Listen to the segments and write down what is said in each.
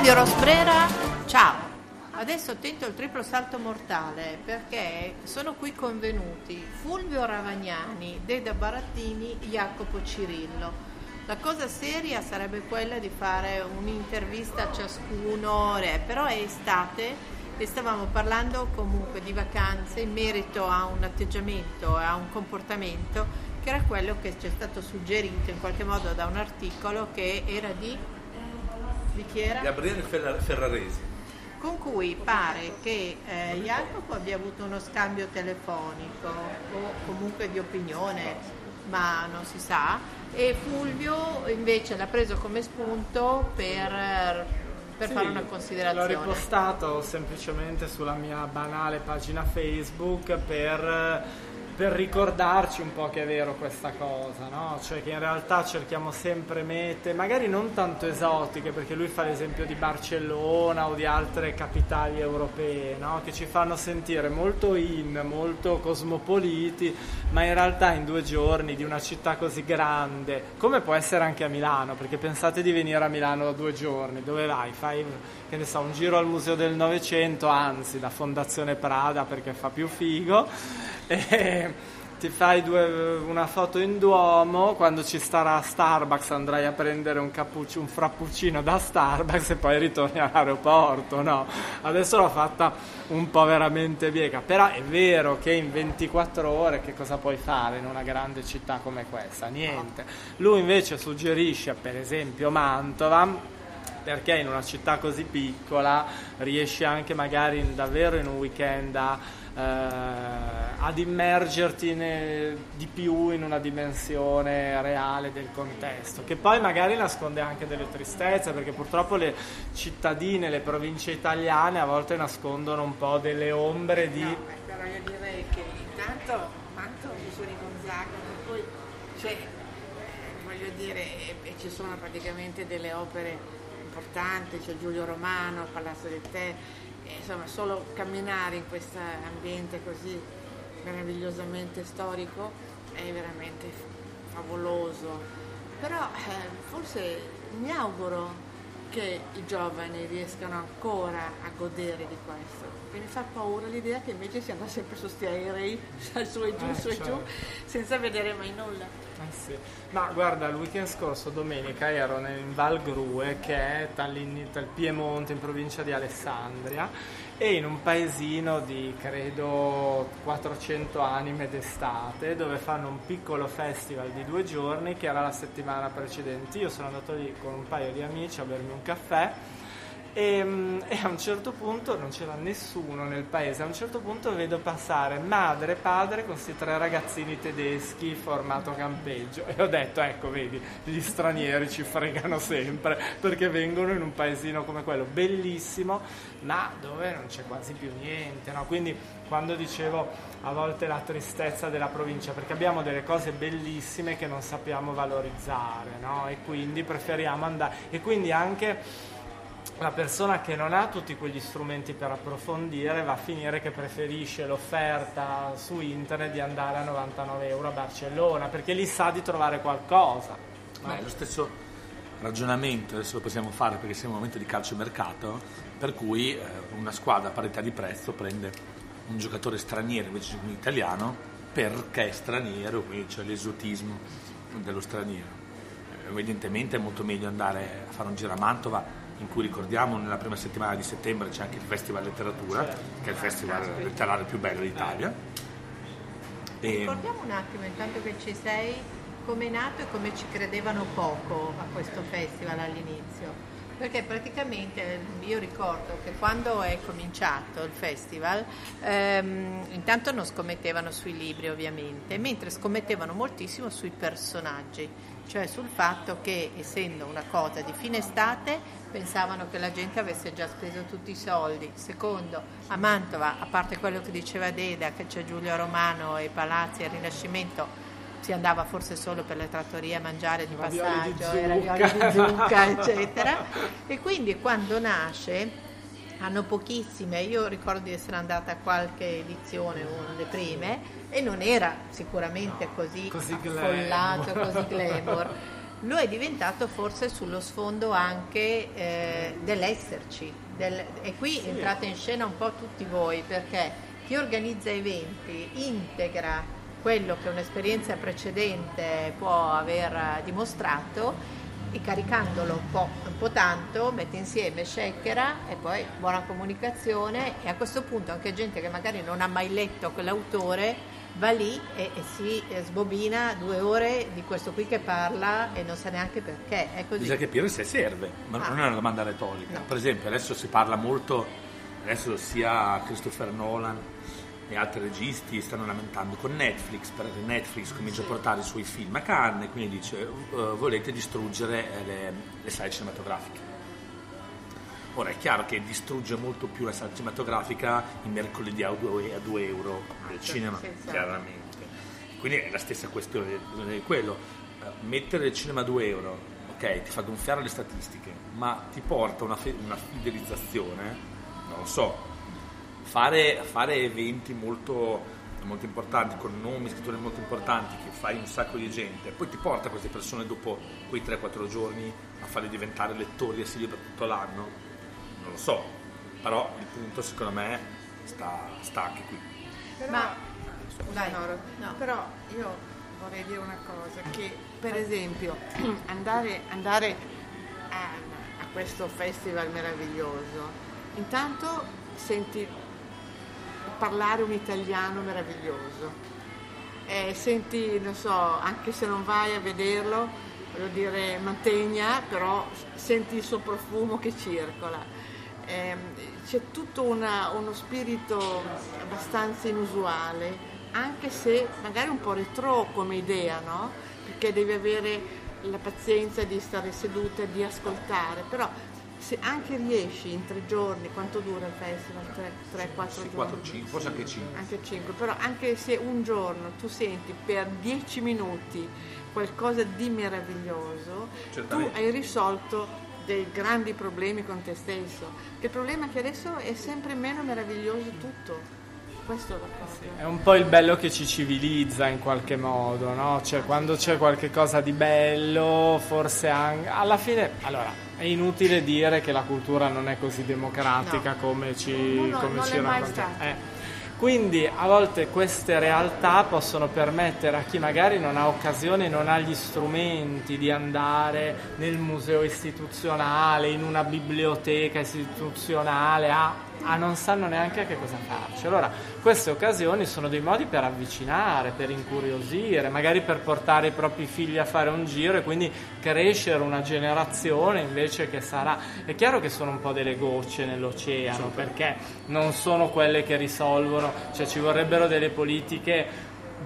Fabio Rosbrera, ciao. Adesso tento il triplo salto mortale perché sono qui convenuti Fulvio Ravagnani, Deda Barattini, Jacopo Cirillo. La cosa seria sarebbe quella di fare un'intervista a ciascuno, però è estate e stavamo parlando comunque di vacanze in merito a un atteggiamento, a un comportamento che era quello che ci è stato suggerito in qualche modo da un articolo che era di chi era? Gabriele Ferraresi, con cui pare che Jacopo abbia avuto uno scambio telefonico o comunque di opinione, ma non si sa, e Fulvio invece l'ha preso come spunto per fare una considerazione. L'ho ripostato semplicemente sulla mia banale pagina Facebook per ricordarci un po' che è vero questa cosa, no? Cioè che in realtà cerchiamo sempre mete, magari non tanto esotiche, perché lui fa l'esempio di Barcellona o di altre capitali europee, no? Che ci fanno sentire molto molto cosmopoliti, ma in realtà in 2 giorni di una città così grande, come può essere anche a Milano, perché pensate di venire a Milano da 2 giorni, dove vai? Fai, che ne so, un giro al Museo del Novecento, anzi la Fondazione Prada perché fa più figo, e ti fai una foto in Duomo, quando ci starà a Starbucks andrai a prendere un frappuccino da Starbucks e poi ritorni all'aeroporto, no? Adesso l'ho fatta un po' veramente biega, però è vero che in 24 ore che cosa puoi fare in una grande città come questa? Niente. Lui invece suggerisce per esempio Mantova, perché in una città così piccola riesci anche magari davvero in un weekend ad immergerti di più in una dimensione reale del contesto, che poi magari nasconde anche delle tristezze, perché purtroppo le cittadine, le province italiane a volte nascondono un po' delle ombre di... No, però io direi che intanto Mantova, Misuri Gonzaga, poi voglio dire, ci sono praticamente delle opere importanti, c'è Giulio Romano, Palazzo del Tè, insomma solo camminare in questo ambiente così meravigliosamente storico è veramente favoloso, però forse mi auguro che i giovani riescano ancora a godere di questo, perché mi fa paura l'idea che invece si andrà sempre su sti aerei su e giù senza vedere mai nulla. Sì. Ma guarda, il weekend scorso, domenica, ero in Val Grue, che è tra il Piemonte, in provincia di Alessandria, e in un paesino di credo 400 anime d'estate, dove fanno un piccolo festival di 2 giorni che era la settimana precedente. Io sono andato lì con un paio di amici a bermi un caffè e a un certo punto non c'era nessuno nel paese. A un certo punto vedo passare madre e padre con questi 3 ragazzini tedeschi formato campeggio, e ho detto ecco, vedi, gli stranieri ci fregano sempre, perché vengono in un paesino come quello, bellissimo, ma dove non c'è quasi più niente, no? Quindi quando dicevo a volte la tristezza della provincia, perché abbiamo delle cose bellissime che non sappiamo valorizzare, no? E quindi preferiamo andare, e quindi anche la persona che non ha tutti quegli strumenti per approfondire va a finire che preferisce l'offerta su internet di andare a 99 euro a Barcellona, perché lì sa di trovare qualcosa. È lo stesso ragionamento, adesso lo possiamo fare perché siamo in un momento di calciomercato, per cui una squadra a parità di prezzo prende un giocatore straniero invece di un italiano perché è straniero, quindi c'è l'esotismo dello straniero. Evidentemente è molto meglio andare a fare un giro a Mantova, in cui ricordiamo nella prima settimana di settembre c'è anche il Festival Letteratura, che è il festival letterario più bello d'Italia. Ricordiamo un attimo, intanto che ci sei, come è nato e come ci credevano poco a questo festival all'inizio. Perché praticamente io ricordo che quando è cominciato il festival intanto non scommettevano sui libri ovviamente, mentre scommettevano moltissimo sui personaggi, cioè sul fatto che essendo una cosa di fine estate pensavano che la gente avesse già speso tutti i soldi. Secondo, a Mantova, a parte quello che diceva Deda, che c'è Giulio Romano e Palazzi e il Rinascimento, si andava forse solo per le trattorie a mangiare di passaggio, i ravioli di zucca, eccetera. E quindi quando nasce hanno pochissime, io ricordo di essere andata a qualche edizione, una delle prime, e non era sicuramente così affollato, così glamour. lo è diventato forse sullo sfondo anche dell'esserci. E qui entrate in scena un po' tutti voi, perché chi organizza eventi integra quello che un'esperienza precedente può aver dimostrato, e caricandolo un po' tanto mette insieme, shackera e poi buona comunicazione, e a questo punto anche gente che magari non ha mai letto quell'autore va lì e si sbobina 2 ore di questo qui che parla e non sa neanche perché. È così. Bisogna capire se serve, ma non è una domanda retorica. No. Per esempio adesso si parla molto, adesso sia Christopher Nolan e altri registi stanno lamentando con Netflix, perché Netflix comincia a portare i suoi film a Cannes, quindi dice volete distruggere le sale cinematografiche. Ora è chiaro che distrugge molto più la sala cinematografica i mercoledì a 2 euro del cinema, chiaramente. Quindi è la stessa questione di quello. Mettere il cinema a 2 euro, ok, ti fa gonfiare le statistiche, ma ti porta una fidelizzazione, non lo so, fare eventi molto importanti, con nomi, scrittori molto importanti, che fai un sacco di gente, poi ti porta queste persone dopo quei 3-4 giorni a farli diventare lettori assidui per tutto l'anno. Non lo so, però il punto secondo me sta anche qui. Però, scusa Noro, no, però io vorrei dire una cosa, che per esempio andare a questo festival meraviglioso, intanto senti parlare un italiano meraviglioso, senti, non so, anche se non vai a vederlo, voglio dire Mantegna, però senti il suo profumo che circola. C'è tutto uno spirito abbastanza inusuale, anche se magari un po' retro come idea, no? Perché devi avere la pazienza di stare seduta e di ascoltare, però se anche riesci in 3 giorni, quanto dura il festival? 3-4 giorni? 4-5, forse anche 5. Anche 5, però anche se un giorno tu senti per 10 minuti qualcosa di meraviglioso, Certamente. tu hai risolto dei grandi problemi con te stesso. Che il problema è che adesso è sempre meno meraviglioso tutto. Questo è la cosa. È un po' il bello che ci civilizza in qualche modo, no? Cioè quando c'è qualche cosa di bello, forse anche alla fine, allora, è inutile dire che la cultura non è così democratica come ci raccontiamo. Quindi a volte queste realtà possono permettere a chi magari non ha occasione, non ha gli strumenti di andare nel museo istituzionale, in una biblioteca istituzionale, non sanno neanche che cosa farci. Allora queste occasioni sono dei modi per avvicinare, per incuriosire, magari per portare i propri figli a fare un giro e quindi crescere una generazione invece che sarà. È chiaro che sono un po' delle gocce nell'oceano, perché non sono quelle che risolvono, cioè ci vorrebbero delle politiche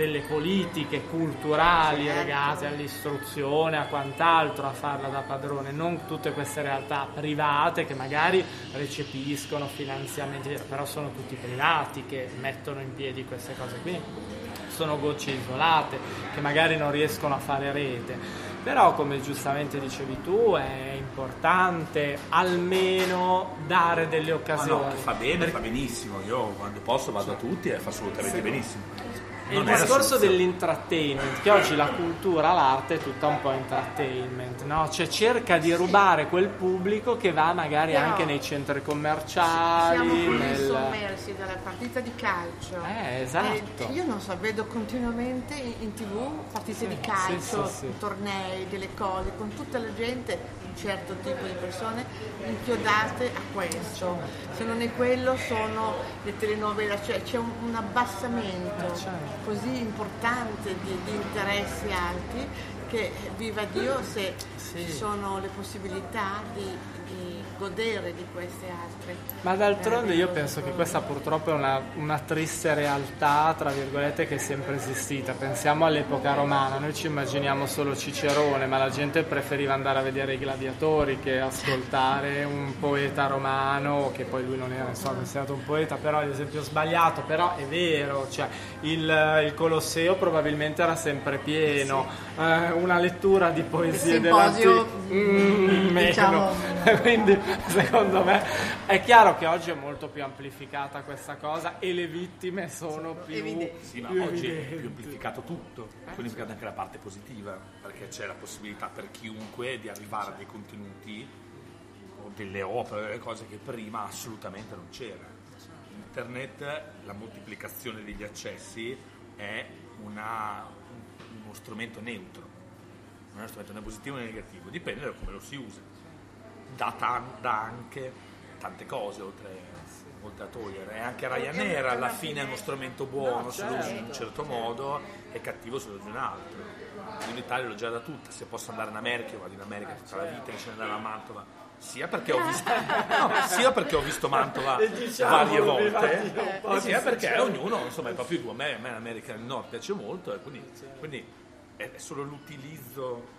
culturali legate all'istruzione, a quant'altro, a farla da padrone, non tutte queste realtà private che magari recepiscono finanziamenti, però sono tutti privati che mettono in piedi queste cose, quindi sono gocce isolate che magari non riescono a fare rete. Però come giustamente dicevi tu è importante almeno dare delle occasioni. No, fa bene, fa benissimo, io quando posso vado a tutti e fa assolutamente benissimo. Il discorso dell'entertainment, che oggi la cultura, l'arte è tutta un po' entertainment, no? Cioè cerca di rubare quel pubblico che va magari anche nei centri commerciali. Siamo così sommersi dalla partita di calcio. Esatto. Io non so, vedo continuamente in TV partite di calcio, tornei, delle cose, con tutta la gente, un certo tipo di persone inchiodate a questo. Se non è quello sono le telenovela, cioè c'è un abbassamento così importante di interessi alti che viva Dio se ci sono le possibilità di godere di queste altre. Ma d'altronde io penso che questa purtroppo è una triste realtà, tra virgolette, che è sempre esistita. Pensiamo all'epoca romana, noi ci immaginiamo solo Cicerone, ma la gente preferiva andare a vedere i gladiatori che ascoltare un poeta romano, che poi lui non era considerato un poeta, però è l'esempio sbagliato, però è vero, cioè il Colosseo probabilmente era sempre pieno, una lettura di poesie dell'antico, diciamo, quindi secondo me. È chiaro che oggi è molto più amplificata questa cosa e le vittime sono più evidenti. Sì, ma più oggi è evidenti. più amplificato tutto, più amplificata anche la parte positiva, perché c'è la possibilità per chiunque di arrivare a dei contenuti o delle opere, delle cose che prima assolutamente non c'era. Internet, la moltiplicazione degli accessi è uno strumento neutro, non è uno strumento né positivo né negativo, dipende da come lo si usa. Dà anche tante cose oltre a togliere, e anche Ryanair alla fine è uno stromento buono se lo usi in un certo modo, è cattivo se lo usi in un altro. Io in Italia l'ho già da tutta, se posso andare in America io vado in America tutta la vita, invece di andare a Mantova, sia perché ho visto Mantova varie volte, e sia perché ognuno insomma è proprio tu. A me l'America del Nord piace molto, e quindi è solo l'utilizzo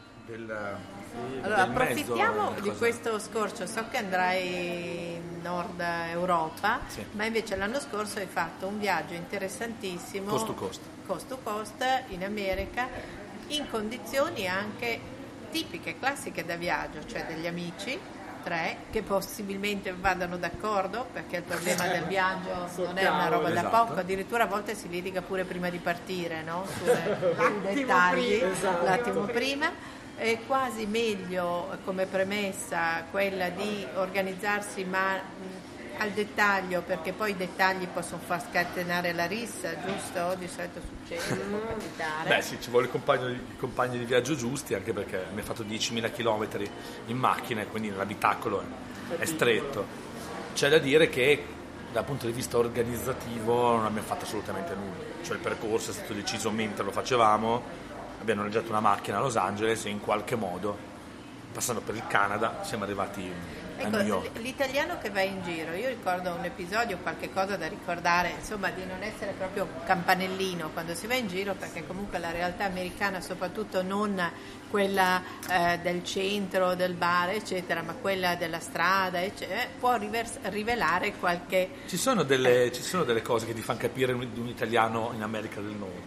Allora, del approfittiamo mezzo, di cosa. questo scorcio. So che andrai in Nord Europa, Sì. ma invece l'anno scorso hai fatto un viaggio interessantissimo, Coast to coast. coast to coast, in America, in condizioni anche tipiche, classiche da viaggio, cioè degli amici, 3, che possibilmente vadano d'accordo, perché il problema del viaggio non è una roba da Esatto. poco, addirittura a volte si litiga pure prima di partire, no? Sui dettagli, l'attimo prima. È quasi meglio come premessa quella di organizzarsi al dettaglio, perché poi i dettagli possono far scatenare la rissa, giusto? Di solito succede, può capitare. Beh sì, ci vuole i compagni di viaggio giusti, anche perché mi ha fatto 10.000 km in macchina e quindi l'abitacolo è stretto. C'è da dire che dal punto di vista organizzativo non abbiamo fatto assolutamente nulla, cioè il percorso è stato deciso mentre lo facevamo, abbiamo noleggiato una macchina a Los Angeles e in qualche modo, passando per il Canada, siamo arrivati a New York. Ecco, l'italiano che va in giro, io ricordo un episodio, qualche cosa da ricordare, insomma, di non essere proprio campanellino quando si va in giro, perché comunque la realtà americana, soprattutto non quella del centro, del bar, eccetera, ma quella della strada, eccetera, può rivelare qualche... Ci sono delle cose che ti fanno capire di un italiano in America del Nord.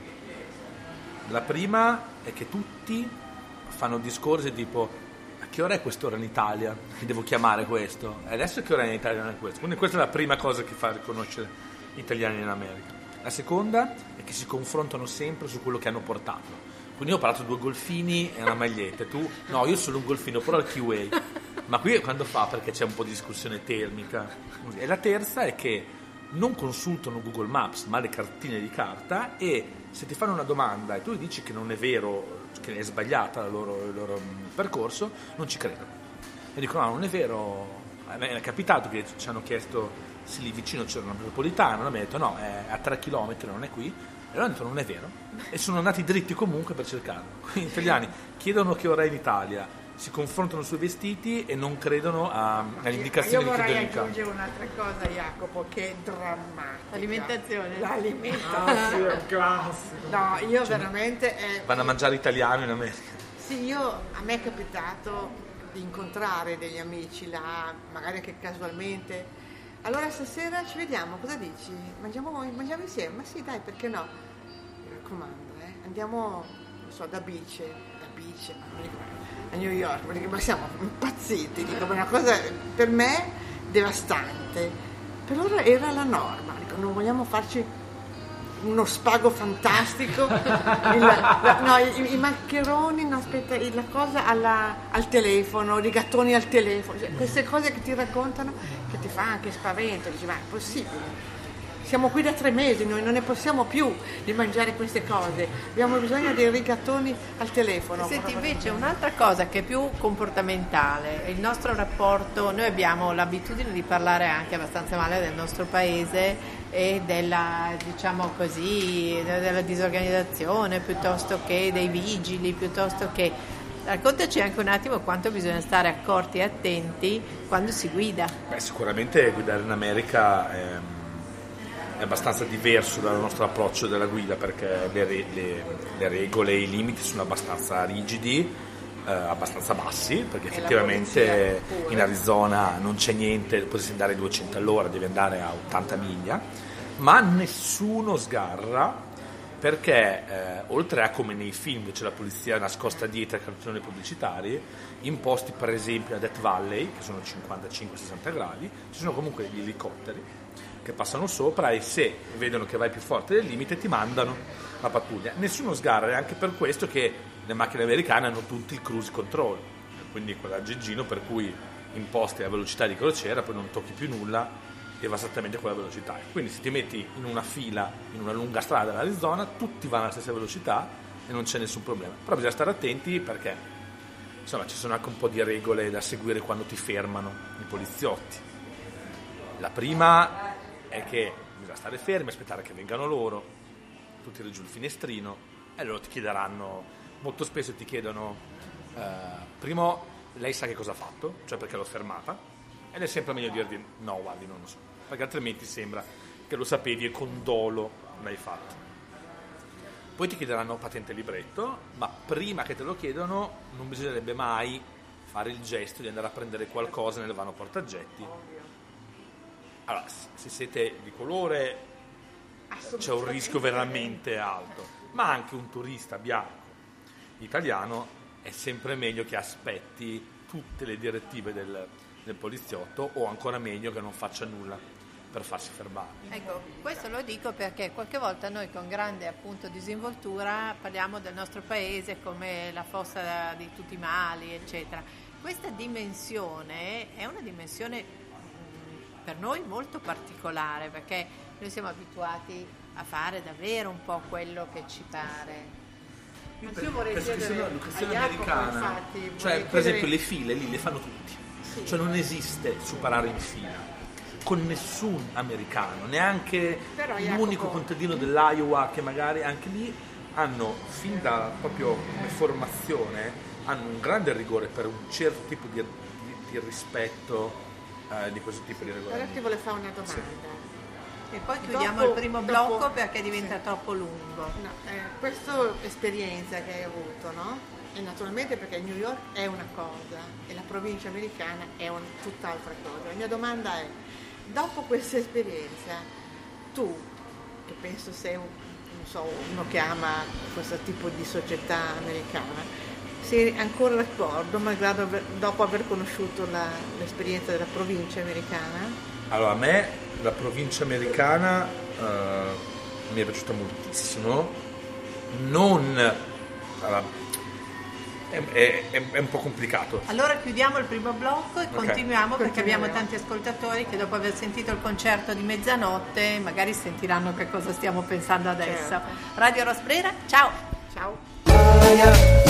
La prima è che tutti fanno discorsi tipo: a che ora è quest'ora in Italia? Che devo chiamare questo? E adesso che ora è in Italia non è questo? Quindi questa è la prima cosa che fa riconoscere gli italiani in America. La seconda è che si confrontano sempre su quello che hanno portato. Quindi io ho parlato 2 golfini e una maglietta, tu no, io solo un golfino, però al Kiwi. Ma qui quando fa? Perché c'è un po' di discussione termica. E la terza è che non consultano Google Maps ma le cartine di carta, e se ti fanno una domanda e tu gli dici che non è vero, che è sbagliata il loro percorso, non ci credono e dicono: no, non è vero. A me è capitato che ci hanno chiesto se lì vicino c'era una metropolitana, hanno detto no, è a 3 km, non è qui, e loro hanno detto non è vero, e sono andati dritti comunque per cercarlo. Quindi gli italiani chiedono che ora è in Italia, si confrontano sui vestiti e non credono alle indicazioni Io che vorrei danno in campo. aggiungere un'altra cosa, Jacopo, che è drammatica. L'alimentazione. Ah, sì, è un classico. No, io veramente... Vanno a mangiare italiano in America. Sì, a me è capitato di incontrare degli amici là, magari anche casualmente. Allora stasera ci vediamo, cosa dici? Mangiamo insieme? Ma sì, dai, perché no? Mi raccomando, andiamo, non so, da beach, a New York, perché ma siamo impazziti, dico, è una cosa per me devastante. Per loro era la norma, dico, non vogliamo farci uno spago fantastico, i maccheroni, no, aspetta, la cosa al telefono, i rigatoni al telefono, cioè, queste cose che ti raccontano che ti fa anche spavento, dici ma è possibile? Siamo qui da 3 mesi, noi non ne possiamo più di mangiare queste cose, abbiamo bisogno dei rigatoni al telefono. Senti, invece un'altra cosa che è più comportamentale, il nostro rapporto, noi abbiamo l'abitudine di parlare anche abbastanza male del nostro paese e della, diciamo così, della disorganizzazione, piuttosto che dei vigili, piuttosto che... Raccontaci anche un attimo quanto bisogna stare accorti e attenti quando si guida. Beh, sicuramente guidare in America è abbastanza diverso dal nostro approccio della guida, perché le regole e i limiti sono abbastanza rigidi, abbastanza bassi, perché effettivamente in Arizona non c'è niente, potresti andare a 200 all'ora, devi andare a 80 miglia, ma nessuno sgarra perché oltre a come nei film dove c'è la polizia nascosta dietro ai cartelloni pubblicitari, in posti per esempio a Death Valley, che sono 55-60 gradi, ci sono comunque degli elicotteri che passano sopra e se vedono che vai più forte del limite ti mandano la pattuglia. Nessuno sgarra, è anche per questo che le macchine americane hanno tutti il cruise control, quindi quell'aggeggino per cui in posti a velocità di crociera poi non tocchi più nulla e va esattamente a quella velocità. Quindi se ti metti in una fila in una lunga strada dell'Arizona, tutti vanno alla stessa velocità e non c'è nessun problema. Però bisogna stare attenti perché insomma ci sono anche un po' di regole da seguire quando ti fermano i poliziotti. La prima è che bisogna stare fermi, aspettare che vengano loro, tu tiri giù il finestrino e loro ti chiederanno, molto spesso ti chiedono primo lei sa che cosa ha fatto, cioè perché l'ho fermata, ed è sempre meglio dirgli no, guardi, non lo so, perché altrimenti sembra che lo sapevi e con dolo l'hai fatto. Poi ti chiederanno patente e libretto, ma prima che te lo chiedono non bisognerebbe mai fare il gesto di andare a prendere qualcosa nel vano portaoggetti. Allora, se siete di colore c'è un rischio veramente alto, ma anche un turista bianco italiano è sempre meglio che aspetti tutte le direttive del poliziotto, o ancora meglio che non faccia nulla per farsi fermare. Ecco, questo lo dico perché qualche volta noi con grande appunto disinvoltura parliamo del nostro paese come la fossa di tutti i mali, eccetera. Questa dimensione è una dimensione per noi molto particolare, perché noi siamo abituati a fare davvero un po' quello che ci pare. Io vorrei chiedere l'educazione a Jacopo, americana, infatti, cioè per esempio le file lì le fanno tutti, sì. Cioè non esiste superare in fila con nessun americano, neanche Però, l'unico Jacopo, contadino dell'Iowa, che magari anche lì hanno fin da proprio come formazione hanno un grande rigore per un certo tipo di rispetto di questo tipo di Allora regolamenti. ti volevo fare una domanda. Sì. E poi chiudiamo Dopo- il primo dopo- blocco perché diventa sì. troppo lungo. No, questa esperienza che hai avuto, no? E naturalmente perché New York è una cosa e la provincia americana è tutt'altra cosa. La mia domanda è, dopo questa esperienza, tu, che penso sei uno che ama questo tipo di società americana, sei ancora d'accordo, malgrado dopo aver conosciuto l'esperienza della provincia americana? Allora, a me la provincia americana mi è piaciuta moltissimo, è un po' complicato. Allora chiudiamo il primo blocco e Ok. continuiamo perché abbiamo Continuiamo. tanti ascoltatori che dopo aver sentito il concerto di mezzanotte magari sentiranno che cosa stiamo pensando adesso. Certo. Radio Rosbrera, ciao! Ciao!